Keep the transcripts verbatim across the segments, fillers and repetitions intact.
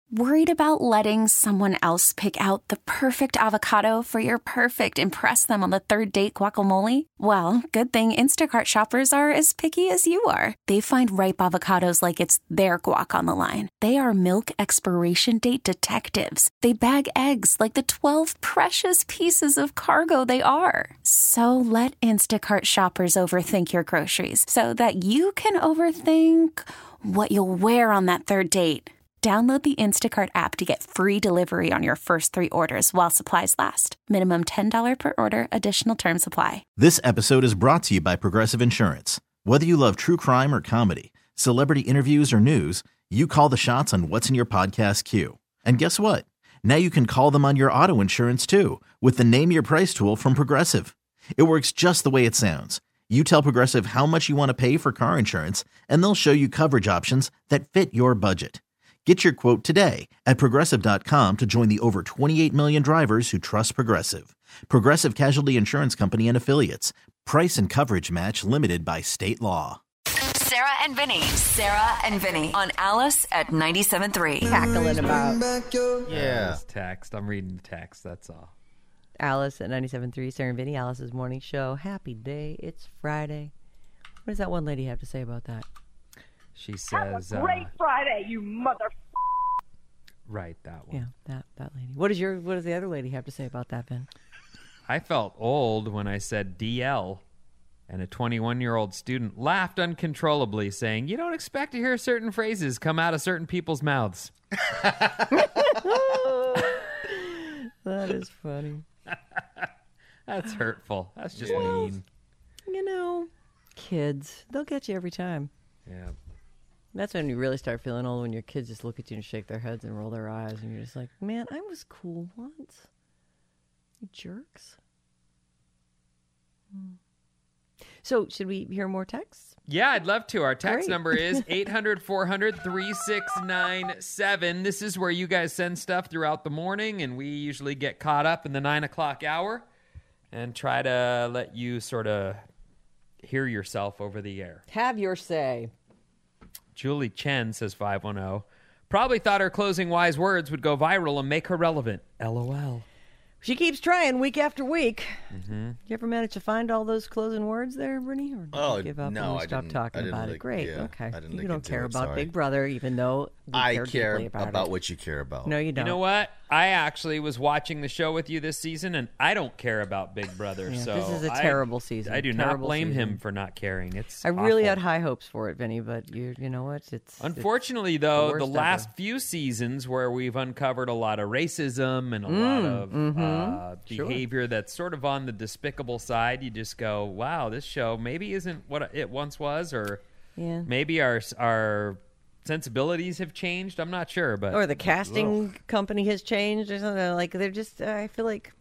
Worried about letting someone else pick out the perfect avocado for your perfect impress them on the third date guacamole? Well, good thing Instacart shoppers are as picky as you are. They find ripe avocados like it's their guac on the line. They are milk expiration date detectives. They bag eggs like the twelve precious pieces of cargo they are. So let Instacart shoppers overthink your groceries so that you can overthink what you'll wear on that third date. Download the Instacart app to get free delivery on your first three orders while supplies last. Minimum ten dollars per order. Additional terms apply. This episode is brought to you by Progressive Insurance. Whether you love true crime or comedy, celebrity interviews or news, you call the shots on what's in your podcast queue. And guess what? Now you can call them on your auto insurance too with the Name Your Price tool from Progressive. It works just the way it sounds. You tell Progressive how much you want to pay for car insurance, and they'll show you coverage options that fit your budget. Get your quote today at Progressive dot com to join the over twenty-eight million drivers who trust Progressive. Progressive Casualty Insurance Company and Affiliates. Price and coverage match limited by state law. Sarah and Vinny. Sarah and Vinny on Alice at ninety-seven point three. Cackling about. Yeah. It's text. I'm reading the text. That's all. Alice at ninety-seven point three. Sarah and Vinny, Alice's morning show. Happy day. It's Friday. What does that one lady have to say about that? She says, Have a great uh, Friday, you mother. right, that one. Yeah, that that lady. What does your what does the other lady have to say about that, Ben? I felt old when I said D L, and a twenty-one-year-old student laughed uncontrollably, saying, "You don't expect to hear certain phrases come out of certain people's mouths." That is funny. That's hurtful. That's just mean. You know, kids, they'll get you every time. Yeah. That's when you really start feeling old, when your kids just look at you and shake their heads and roll their eyes, and you're just like, man, I was cool once. You jerks. Hmm. So, should we hear more texts? Yeah, I'd love to. Our text Great. number is eight hundred, four hundred, thirty-six ninety-seven. This is where you guys send stuff throughout the morning, and we usually get caught up in the nine o'clock hour and try to let you sort of hear yourself over the air. Have your say. Julie Chen says five one zero. Probably thought her closing wise words would go viral and make her relevant. LOL. She keeps trying week after week. Mm-hmm. You ever manage to find all those closing words there, Brittany? Or did Oh, you give up no, when we I stopped didn't- talking I didn't about it? look- Great. yeah, okay. I didn't You look don't into care it, about sorry. Big Brother, even though we I care care deeply about, about it. what you care about. No, you don't. You know what? I actually was watching the show with you this season, and I don't care about Big Brother. Yeah, so this is a I- terrible season. I do not Terrible blame season. him for not caring. It's I really awful. had high hopes for it, Vinny, but you you know what? It's Unfortunately, it's though, the, the, worst last ever. few seasons where we've uncovered a lot of racism and a lot of mm-hmm. uh, Sure. behavior that's sort of on the despicable side, you just go, wow, this show maybe isn't what it once was, or Yeah. maybe our our sensibilities have changed. I'm not sure, but Or the casting Ugh. company has changed or something. Like, they're just, I feel like,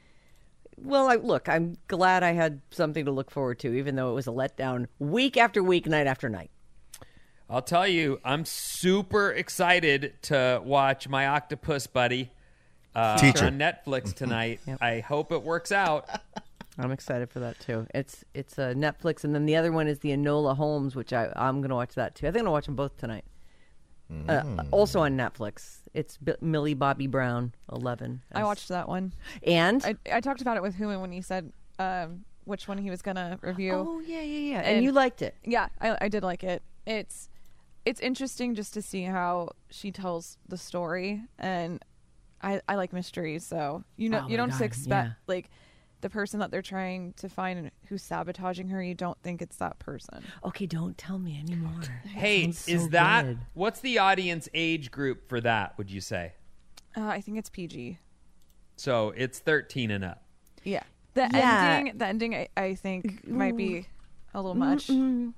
well, I, look, I'm glad I had something to look forward to, even though it was a letdown week after week, night after night. I'll tell you, I'm super excited to watch My Octopus Buddy uh, Teacher. on Netflix tonight. Yep. I hope it works out. I'm excited for that, too. It's it's uh, Netflix, and then the other one is the Enola Holmes, which I, I'm going to watch that, too. I think I'm going to watch them both tonight. Uh, also on Netflix. It's B- Millie Bobby Brown, eleven. I watched that one. And? I, I talked about it with Human when he said um, which one he was going to review. Oh, yeah, yeah, yeah. And, And- you liked it. Yeah, I, I did like it. It's it's interesting just to see how she tells the story, and I, I like mysteries, so you know Oh you my don't God, expect yeah. like the person that they're trying to find who's sabotaging her. You don't think it's that person. Okay, don't tell me anymore. Hey, Sounds so is that good. what's the audience age group for that? Would you say? Uh, I think it's P G. So it's thirteen and up. Yeah, the Yeah. ending. The ending, I, I think, might be a little much.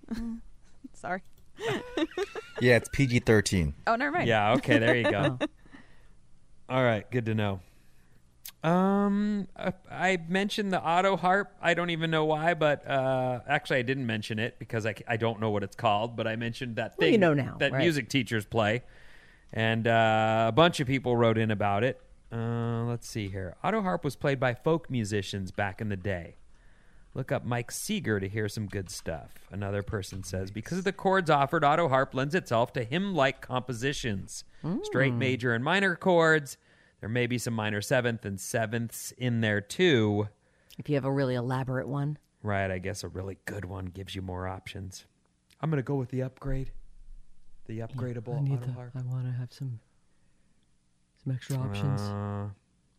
Sorry. Yeah, it's P G thirteen. Oh, never mind. Yeah. Okay. There you go. Oh. All right. Good to know. Um, uh, I mentioned the auto harp. I don't even know why, but uh, actually, I didn't mention it because I, I don't know what it's called. But I mentioned that Well, thing you know now, that right. music teachers play, and uh, a bunch of people wrote in about it. Uh, let's see here. Auto harp was played by folk musicians back in the day. Look up Mike Seeger to hear some good stuff. Another person says, because of the chords offered, auto harp lends itself to hymn-like compositions. Mm. Straight major and minor chords. There may be some minor seventh and sevenths in there, too. If you have a really elaborate one. Right, I guess a really good one gives you more options. I'm going to go with the upgrade. The upgradable yeah, I need auto the, harp. I want to have some, some extra options. Uh,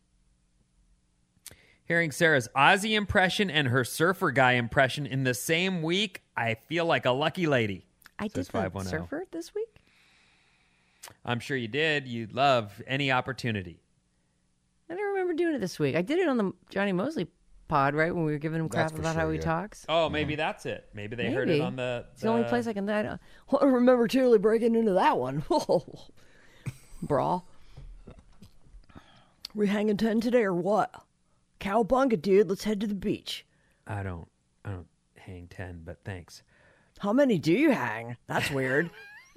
hearing Sarah's Aussie impression and her surfer guy impression in the same week, I feel like a lucky lady. I did the five one zero. surfer this week? I'm sure you did. You'd love any opportunity. I don't remember doing it this week. I did it on the Johnny Mosley pod, right, when we were giving him crap That's for about sure, how he yeah. talks. Oh, maybe that's it. Maybe they heard it Maybe. on the... It's the only place I can... I don't, I don't remember Shirley breaking into that one. Bra. We hanging ten today or what? Cowabunga, dude. Let's head to the beach. I don't... I don't hang ten, but thanks. How many do you hang? That's weird.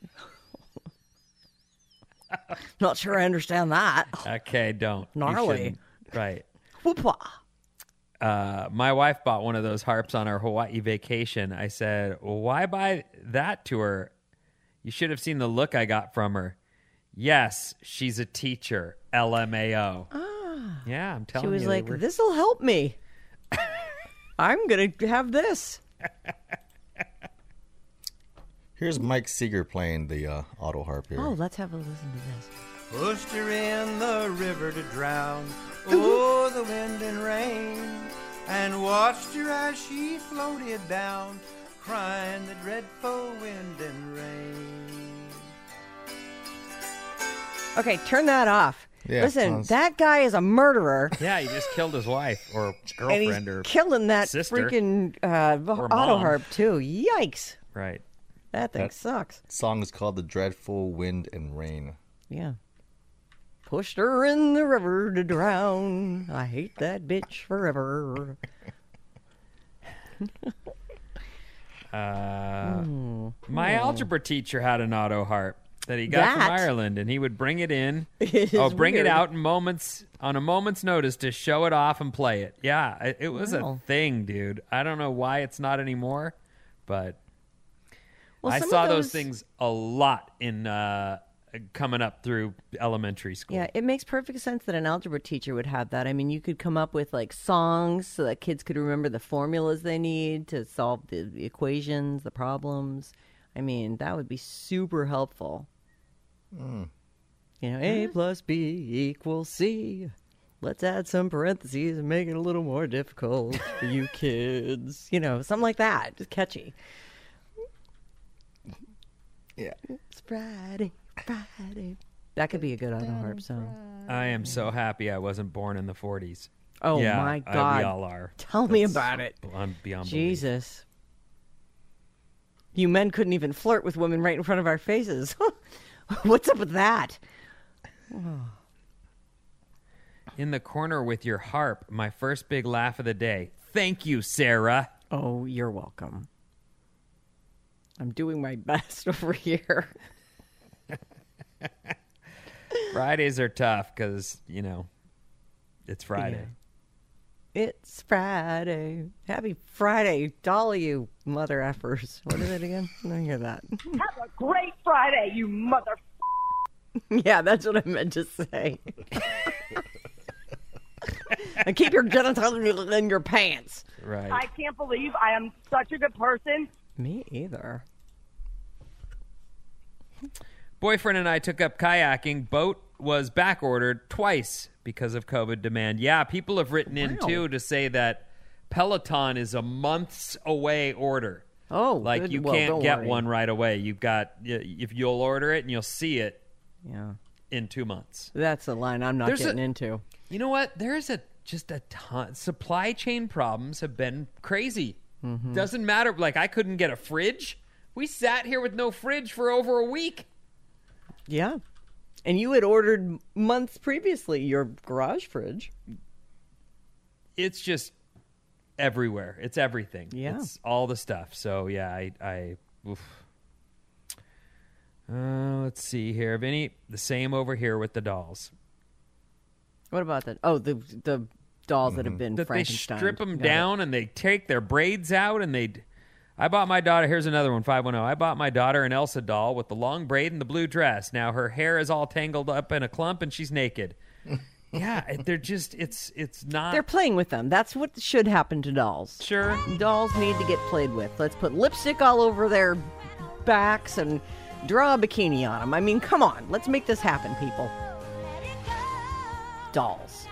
Not sure I understand that. Okay, don't. You Gnarly. shouldn't. Right. Whoopah. Uh, my wife bought one of those harps on our Hawaii vacation. I said, why buy that to her? You should have seen the look I got from her. Yes, she's a teacher. L M A O. Ah. Yeah, I'm telling She you. was they like, were- this'll help me. I'm going to have this. Here's Mike Seeger playing the uh, auto harp here. Oh, let's have a listen to this. Pushed her in the river to drown. Oh, the wind and rain. And watched her as she floated down, crying the dreadful wind and rain. Okay, turn that off. Yeah, Listen, sounds- that guy is a murderer. Yeah, he just killed his wife or And girlfriend he's or... killing that sister. freaking uh, Or auto mom. harp, too. Yikes. Right. That thing That- sucks. Song is called The Dreadful Wind and Rain. Yeah. Pushed her in the river to drown. I hate that bitch forever. Uh, my algebra teacher had an auto harp that he got That from Ireland, and he would bring it in. is oh, bring weird. it out in moments on a moment's notice to show it off and play it. Yeah, it, it was Wow. a thing, dude. I don't know why it's not anymore, but Well, I some of saw those those- things a lot in uh, coming up through elementary school. Yeah, it makes perfect sense that an algebra teacher would have that. I mean, you could come up with like songs so that kids could remember the formulas they need to solve the equations, the problems. I mean, that would be super helpful. Mm. You know, A plus B equals C. Let's add some parentheses and make it a little more difficult for you kids. You know, something like that. Just catchy. Yeah. It's Friday, Friday. That could be a good auto harp song. I am so happy I wasn't born in the forties. Oh, yeah, my I- God. we all are. Tell me That's about it. beyond- beyond belief. Jesus. You men couldn't even flirt with women right in front of our faces. What's up with that? In the corner with your harp, my first big laugh of the day. Thank you, Sarah. Oh, you're welcome. I'm doing my best over here. Fridays are tough because, you know, it's Friday. It's Friday. Happy Friday to all of you mother effers. What is it again? I didn't hear that. Have a great Friday, you mother. Yeah, that's what I meant to say. And keep your genitalia in your pants. Right. I can't believe I am such a good person. Me either. Boyfriend and I took up kayaking. Boat was back ordered twice because of COVID demand. Yeah, people have written in Wow. too to say that Peloton is a months away order. Oh, Like good. you Well, can't don't get worry. one right away. You've got if you'll order it and you'll see it Yeah, in two months. that's the line I'm not There's a- getting into. You know what? There's a just a ton. Supply chain problems have been crazy. Mm-hmm. Doesn't matter. Like I couldn't get a fridge. We sat here with no fridge for over a week. Yeah. And you had ordered months previously your garage fridge. It's just everywhere. It's everything. Yeah. It's all the stuff. So yeah, I, I oof. Uh, let's see here. Vinny, the same over here with the dolls. What about that? Oh, the the dolls that have been that they Frankenstein. strip them Got it. down and they take their braids out and they. I bought my daughter. Here's another one. five one zero. I bought my daughter an Elsa doll with the long braid and the blue dress. Now her hair is all tangled up in a clump and she's naked. Yeah, they're just. It's it's not. They're playing with them. That's what should happen to dolls. Sure. Dolls need to get played with. Let's put lipstick all over their backs and draw a bikini on them. I mean, come on. Let's make this happen, people. Dolls.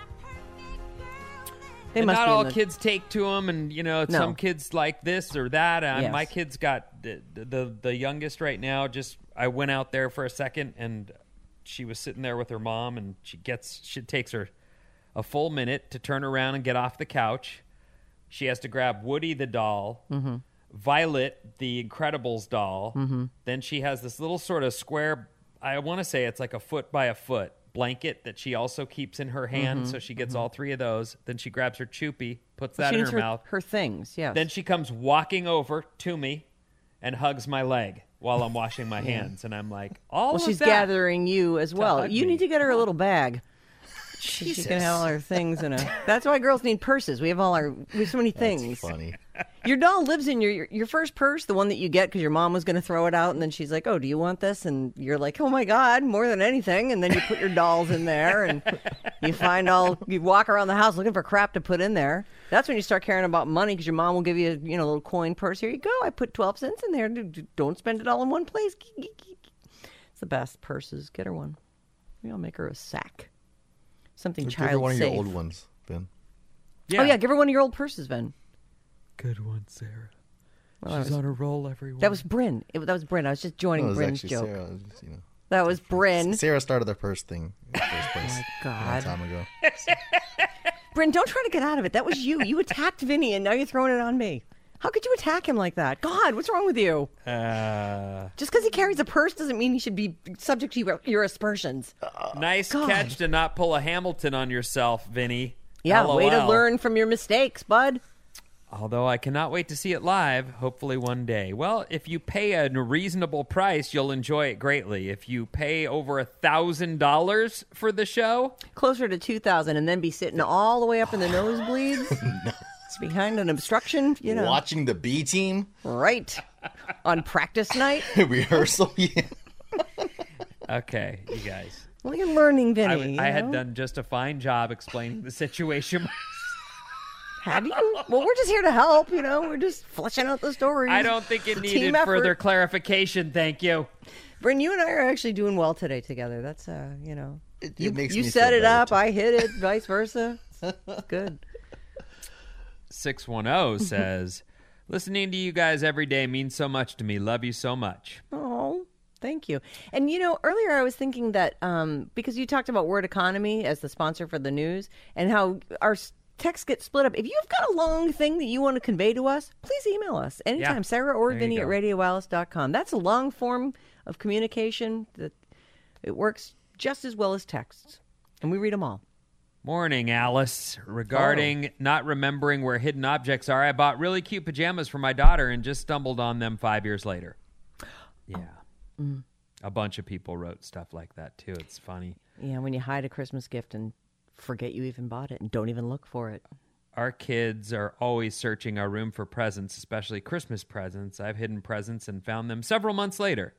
They and must not be in all the- kids take to them, and you know No. some kids like this or that. Uh, Yes. My kid's got the, the the youngest right now. Just I went out there for a second, and she was sitting there with her mom, and she gets she takes her a full minute to turn around and get off the couch. She has to grab Woody the doll, Mm-hmm. Violet the Incredibles doll. Mm-hmm. Then she has this little sort of square. I want to say it's like a foot by a foot blanket that she also keeps in her hand, Mm-hmm. so she gets all three of those. Then she grabs her choopy, puts that she in needs her, mouth. Her things, yes. Then she comes walking over to me and hugs my leg while I'm washing my hands, and I'm like, all well, of she's that. gathering you as well. hug You me. need to get her a little bag. So she can have all her things in a. That's why girls need purses. We have all our. We have so many things. Funny. Your doll lives in your your, your first purse, the one that you get because your mom was going to throw it out, and then she's like, "Oh, do you want this?" And you're like, "Oh my God, more than anything!" And then you put your dolls in there, and you find all. You walk around the house looking for crap to put in there. That's when you start caring about money because your mom will give you, a, you know, a little coin purse. Here you go. I put twelve cents in there. Don't spend it all in one place. It's the best purses. Get her one. Maybe I'll make her a sack. Something Give child her one safe. of your old ones, Ben. Yeah. Oh yeah, give her one of your old purses, Ben. Good one, Sarah. Well, She's that was- on a roll, everyone. That was Bryn. It, that was Bryn. I was just joining No, it was Bryn's actually joke. Sarah. It was just, you know, That was Bryn. Sarah started the purse thing in the first place Oh my a long God. time ago. Bryn, don't try to get out of it. That was you. You attacked Vinny, and now you're throwing it on me. How could you attack him like that? God, what's wrong with you? Uh, Just because he carries a purse doesn't mean he should be subject to your, your aspersions. nice God. catch to not pull a Hamilton on yourself, Vinny. Yeah, L O L. way to learn from your mistakes, bud. Although I cannot wait to see it live, hopefully one day. Well, if you pay a reasonable price, you'll enjoy it greatly. If you pay over a thousand dollars for the show, Closer to two thousand, and then be sitting all the way up in the nosebleeds. Behind an obstruction, you know. Watching the B team Right. On practice night. rehearsal. Yeah. okay, you guys. Well, you're learning, Vinny. I, w- you I had know? done just a fine job explaining the situation. Have you? Well, we're just here to help, you know. We're just fleshing out the stories. I don't think it It's a needed team effort. further clarification. Thank you. Bryn, you and I are actually doing well today together. That's, uh, you know. It, it You, makes you me set feel it better, up, too. I hit it, vice versa. It's good. six one zero says, listening to you guys every day means so much to me. Love you so much. Oh, thank you. And, you know, earlier I was thinking that um, because you talked about Word Economy as the sponsor for the news and how our s- texts get split up. If you've got a long thing that you want to convey to us, please email us anytime. Yeah. Sarah or There you Vinny go. at radio alice dot com. That's a long form of communication that it works just as well as texts. And we read them all. Morning, Alice. Regarding not remembering where hidden objects are, I bought really cute pajamas for my daughter and just stumbled on them five years later. Yeah. Mm. A bunch of people wrote stuff like that, too. It's funny. Yeah, when you hide a Christmas gift and forget you even bought it and don't even look for it. Our kids are always searching our room for presents, especially Christmas presents. I've hidden presents and found them several months later.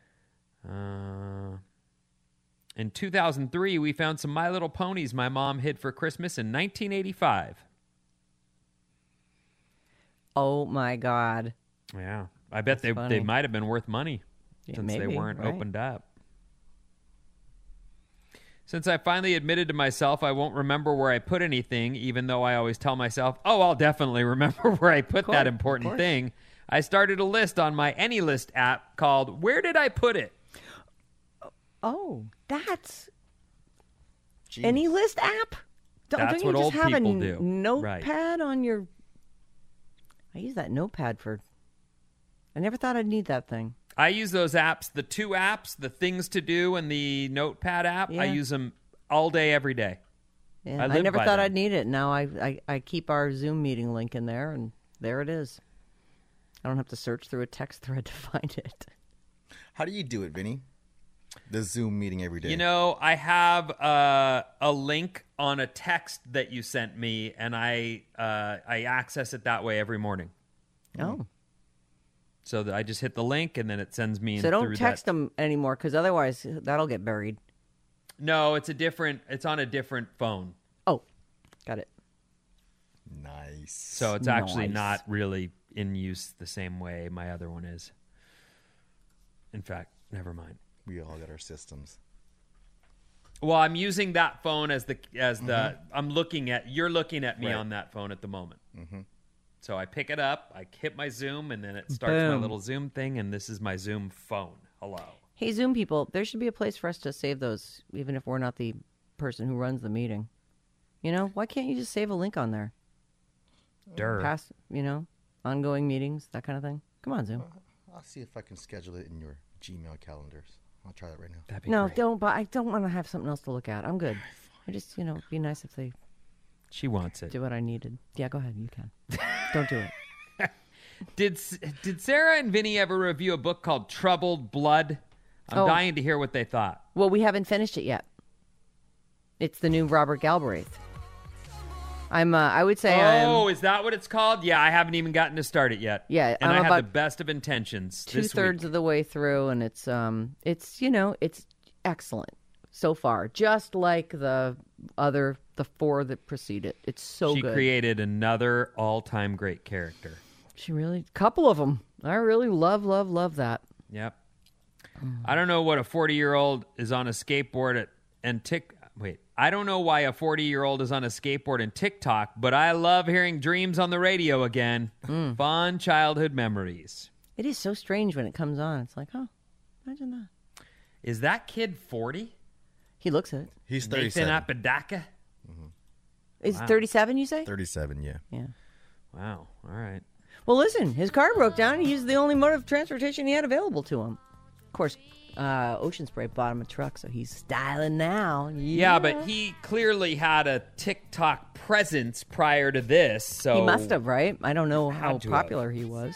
Uh, in two thousand three, we found some My Little Ponies my mom hid for Christmas in nineteen eighty-five. Oh, my God. Yeah. I bet they, funny. they might have been worth money Yeah, since they maybe, weren't right. opened up. Since I finally admitted to myself I won't remember where I put anything, even though I always tell myself, oh, I'll definitely remember where I put course, that of important course. thing, I started a list on my AnyList app called Where Did I Put It? Oh, that's Jeez. Any list app? Don't, That's don't what you old just have people a do. notepad on your... I use that notepad for... I never thought I'd need that thing. I use those apps, the two apps, the Things to Do and the Notepad app. Yeah. I use them all day, every day. Yeah, I I, live never by thought them. I'd need it. Now I, I, I keep our Zoom meeting link in there, and there it is. I don't have to search through a text thread to find it. How do you do it, Vinny? The Zoom meeting every day. You know, I have uh, a link on a text that you sent me, and I uh, I access it that way every morning. Oh. So that I just hit the link, and then it sends me. So don't through text that. them anymore, because otherwise that'll get buried. No, it's a different. It's on a different phone. Oh, got it. Nice. So it's actually Nice. not really in use the same way my other one is. In fact, never mind. We all got our systems. Well, I'm using that phone as the as the I'm looking at you're looking at me Right. on that phone at the moment. Mm-hmm. So I pick it up, I hit my Zoom, and then it starts my Boom. little Zoom thing, and this is my Zoom phone. Hello. Hey, Zoom people, there should be a place for us to save those, even if we're not the person who runs the meeting. You know, why can't you just save a link on there? Durr. Past, you know, ongoing meetings, that kind of thing. Come on, Zoom. I'll see if I can schedule it in your Gmail calendars. I'll try that right now. That'd be No, great. don't. But I don't want to have something else to look at. I'm good. I just, you know, it'd be nice if they She wants it. do what I needed. Yeah, go ahead. You can. Don't do it. Did did Sarah and Vinny ever review a book called Troubled Blood? I'm Oh. dying to hear what they thought. Well, we haven't finished it yet. It's the new Robert Galbraith. I'm. Uh, I would say Oh, I'm is that what it's called? Yeah, I haven't even gotten to start it yet. Yeah, and I'm I have about the best of intentions. two this thirds week. of the way through, and it's um, it's you know, it's excellent so far. Just like the other, the four that precede it. It's so She good. created another all-time great character. She really, couple of them. I really love, love, love that. Yep. I don't know what a forty-year-old is on a skateboard at and tick. Wait, I don't know why a forty-year-old is on a skateboard and TikTok, but I love hearing Dreams on the radio again. Mm. Fun childhood memories. It is so strange when it comes on. It's like, oh, imagine that. Is that kid forty? He looks it. He's Nathan thirty-seven. Apodaca? Is Wow. thirty-seven? You say? thirty-seven, yeah. Yeah. Wow. All right. Well, listen, his car broke down. He used the only mode of transportation he had available to him. Of course, uh, Ocean Spray bought him a truck, so he's styling now. Yeah, but he clearly had a TikTok presence prior to this, so He must have, right? I don't know how Had to popular he was.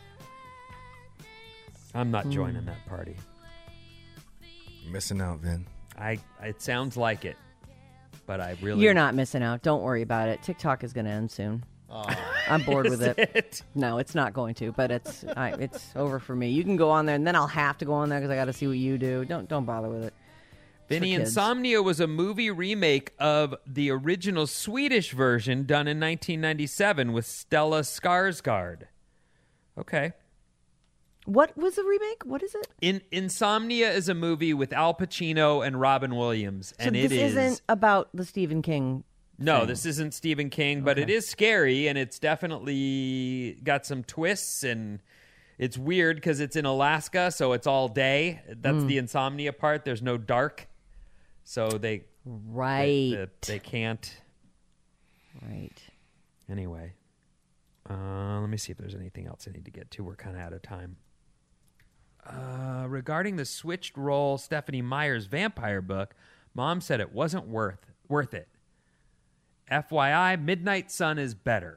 I'm not Hmm. joining that party. You're missing out, Vin. I. It sounds like it, but I really. You're not missing out. Don't worry about it. TikTok is going to end soon. I'm bored with it. it. No, it's not going to, but it's I, it's over for me. You can go on there, and then I'll have to go on there because I got to see what you do. Don't don't bother with it. Vinny, kids. Insomnia was a movie remake of the original Swedish version done in nineteen ninety-seven with Stella Skarsgård. Okay. What was the remake? What is it? In Insomnia is a movie with Al Pacino and Robin Williams, So and this it is isn't about the Stephen King. no, thing. this isn't Stephen King, but it is scary, and it's definitely got some twists, and it's weird because it's in Alaska, so it's all day. That's Mm. the Insomnia part. There's no dark, so they Right. they, they, they can't. Right. Anyway, uh, let me see if there's anything else I need to get to. We're kind of out of time. Uh, regarding the switched role Stephanie Meyer's vampire book, Mom said it wasn't worth worth it. F Y I, Midnight Sun is better.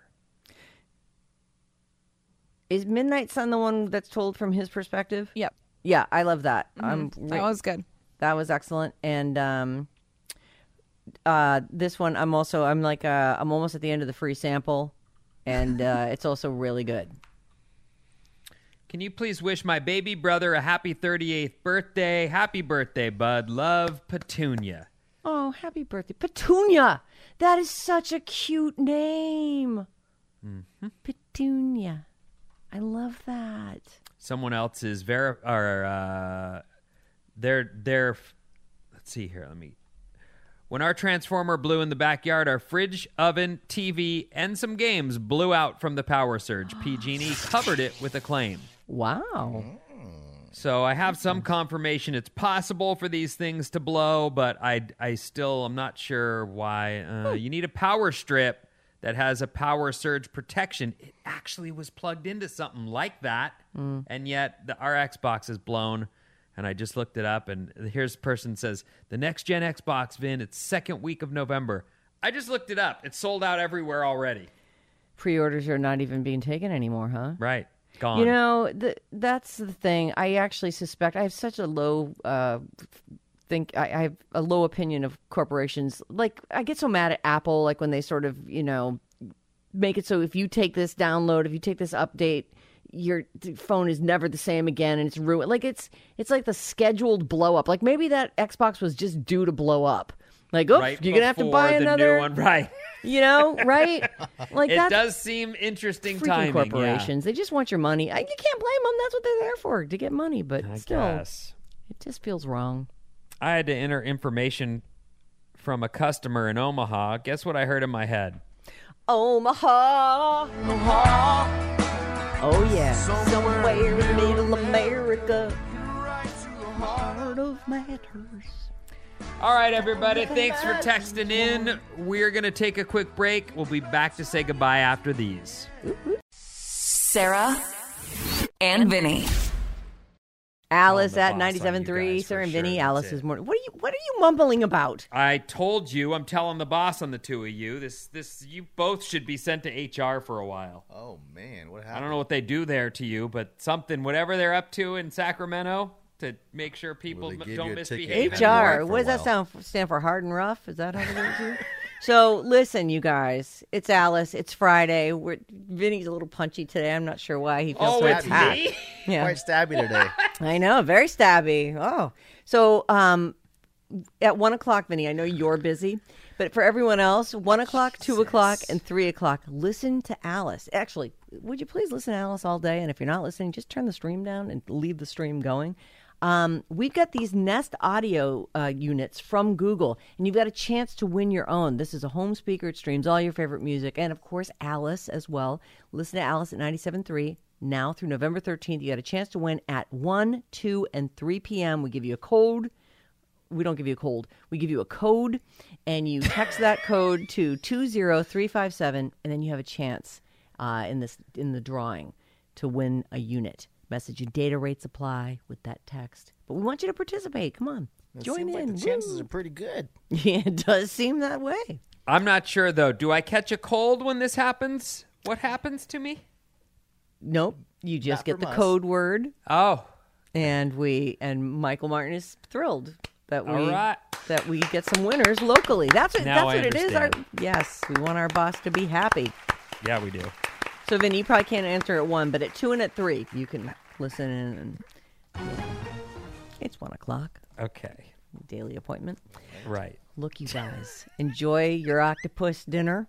Is Midnight Sun the one that's told from his perspective? Yep. Yeah, I love that. I'm That was good. That was excellent. And um, uh, this one, I'm also, I'm like, uh, I'm almost at the end of the free sample, and uh, it's also really good. Can you please wish my baby brother a happy thirty-eighth birthday? Happy birthday, bud. Love, Petunia. Oh, happy birthday. Petunia! That is such a cute name. Mm-hmm. Petunia. I love that. Someone else is ver or uh, they're they're. Let's see here. Let me. When our transformer blew in the backyard, our fridge, oven, T V, and some games blew out from the power surge. P G and E covered it with acclaim. Wow. So I have some confirmation it's possible for these things to blow, but I, I still I'm not sure why. Uh, you need a power strip that has a power surge protection. It actually was plugged into something like that, and yet the, our Xbox is blown. And I just looked it up, and here's a person says, the next gen Xbox, Vin, it's second week of November. I just looked it up. It's sold out everywhere already. Pre-orders are not even being taken anymore, huh? Right. Gone. You know, the, that's the thing. I actually suspect I have such a low uh, think. I, I have a low opinion of corporations. Like, I get so mad at Apple, like when they sort of, you know, make it so if you take this download, if you take this update, your phone is never the same again, and it's ruined. Like it's it's like the scheduled blow up. Like maybe that Xbox was just due to blow up. Like, oops, right you're gonna have to buy the another new one, right? You know, right? Like it that's does seem interesting freaking timing. corporations. They just want your money. I, you can't blame them. That's what they're there for, to get money. But Yeah. I still, guess. it just feels wrong. I had to enter information from a customer in Omaha. Guess what I heard in my head? Omaha, Omaha. Oh yeah, somewhere in middle America, heart of matters. All right, everybody. Thanks for texting in. We're going to take a quick break. We'll be back to say goodbye after these. Sarah and Vinny. Alice the at boss ninety-seven on point three. you guys, Sarah for and sure. Vinny. That's Alice's it. morning. What are you? What are you mumbling about? I told you. I'm telling the boss on the two of you. This, this, you both should be sent to H R for a while. Oh man, what happened? I don't know what they do there to you, but something, whatever they're up to in Sacramento to make sure people Will they give don't you a misbehave. ticket? H Been R. work for What a does that while. sound for, stand for? Hard and rough? Is that how it is? So listen, you guys. It's Alice. It's Friday. We're Vinny's a little punchy today. I'm not sure why he feels Oh, so it's attacked. me? Yeah, Quite stabby today. I know. Very stabby. Oh, so um, at one o'clock, Vinny. I know you're busy, but for everyone else, one o'clock, two o'clock, and three o'clock, listen to Alice. Actually, would you please listen to Alice all day? And if you're not listening, just turn the stream down and leave the stream going. Um, we've got these Nest Audio uh, units from Google, and you've got a chance to win your own. This is a home speaker. It streams all your favorite music, and of course, Alice as well. Listen to Alice at ninety-seven point three now through November thirteenth. You got a chance to win at one, two, and three p.m. We give you a code. We don't give you a cold. We give you a code, and you text that code to two zero three five seven, and then you have a chance uh, in this in the drawing to win a unit. Message and data rates apply with that text. But we want you to participate. Come on. It Join seems in. like the chances Woo. are pretty good. Yeah, it does seem that way. I'm not sure, though. Do I catch a cold when this happens? What happens to me? Nope. You just Not get from the us. code word, Oh, and we and Michael Martin is thrilled that we all right. that we get some winners locally. That's what Now that's I what it is. Our, understand. yes, we want our boss to be happy. Yeah, we do. So, Vin, you probably can't answer at one, but at two and at three, you can listen in. And, yeah. It's one o'clock. Okay. Daily appointment. Right. Look, you guys, enjoy your octopus dinner,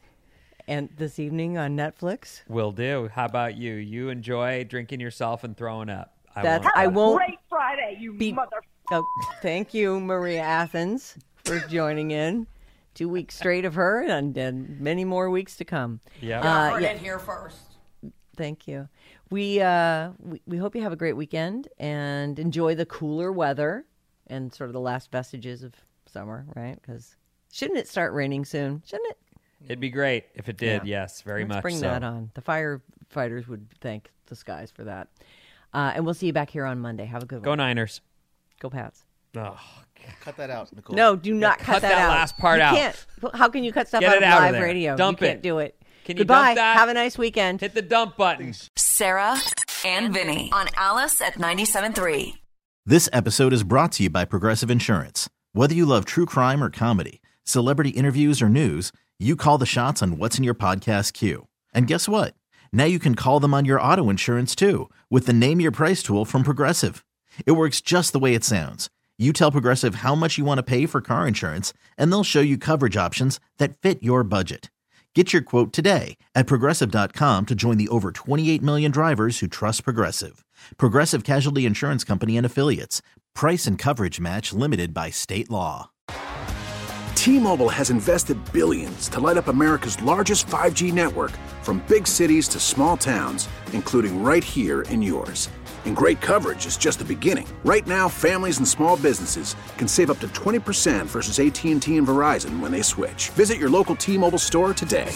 and this evening on Netflix. Will do. How about you? You enjoy drinking yourself and throwing up. I That's won't. I won't. Great Friday, you Be- mother. Oh, thank you, Maria Athens, for joining in. Two weeks straight of her, and, and many more weeks to come. Yep. Uh, Heard yeah. it here first. Thank you. We, uh, we we hope you have a great weekend and enjoy the cooler weather and sort of the last vestiges of summer, right? Because shouldn't it start raining soon? Shouldn't it? It'd be great if it did. Yeah. Yes, very Let's much bring so. that on. The firefighters would thank the skies for that. Uh, and we'll see you back here on Monday. Have a good Go one. Niners. Go Pats. Oh, Cut that out, Nicole. No, do not cut, cut that out. last part you out. Can't. How can you cut stuff Get out it of out of live there. radio? Dump you can't it. do it. Can you Goodbye. dump that? Have a nice weekend. hit the dump button. Sarah and Vinny on Alice at ninety-seven point three. This episode is brought to you by Progressive Insurance. Whether you love true crime or comedy, celebrity interviews or news, you call the shots on what's in your podcast queue. And guess what? Now you can call them on your auto insurance too with the Name Your Price tool from Progressive. It works just the way it sounds. You tell Progressive how much you want to pay for car insurance, and they'll show you coverage options that fit your budget. Get your quote today at Progressive dot com to join the over twenty-eight million drivers who trust Progressive. Progressive Casualty Insurance Company and Affiliates. Price and coverage match limited by state law. T-Mobile has invested billions to light up America's largest five G network, from big cities to small towns, including right here in yours. And great coverage is just the beginning. Right now, families and small businesses can save up to twenty percent versus A T and T and Verizon when they switch. Visit your local T-Mobile store today.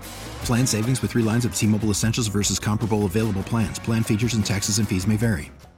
Plan savings with three lines of T-Mobile Essentials versus comparable available plans. Plan features and taxes and fees may vary.